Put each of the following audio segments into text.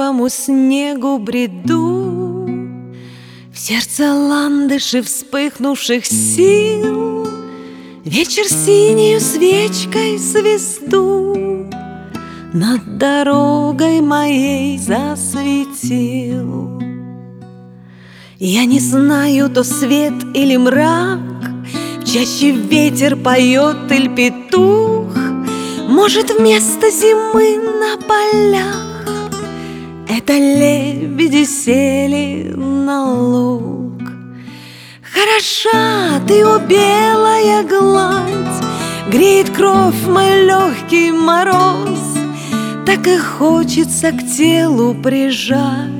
первому снегу бреду, в сердце ландыши вспыхнувших сил. Вечер синею свечкой звезду над дорогой моей засветил. Я не знаю, то свет или мрак, в чаще ветер поет или петух. Может, вместо зимы на полях это лебеди сели на луг. Хороша ты, о белая гладь, греет кровь мой легкий мороз. Так и хочется к телу прижать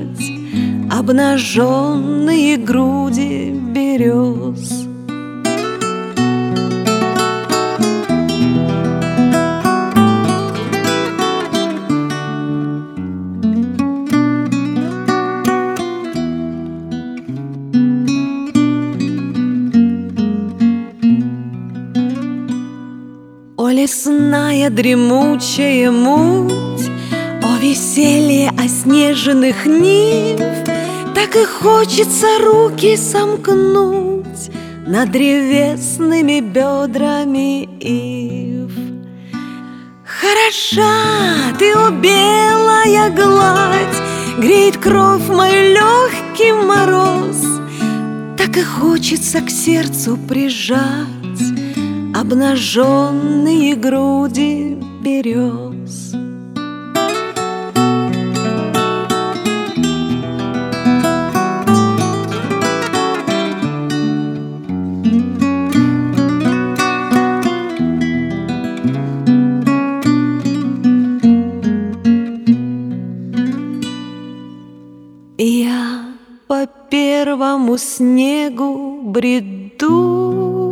обнаженные груди берез. О лесная дремучая муть, о веселье оснеженных нив, так и хочется руки сомкнуть над древесными бедрами ив. Хороша ты, о белая гладь, греет кровь мой легкий мороз. Так и хочется к сердцу прижать обнаженные груди берез. Я по первому снегу бреду,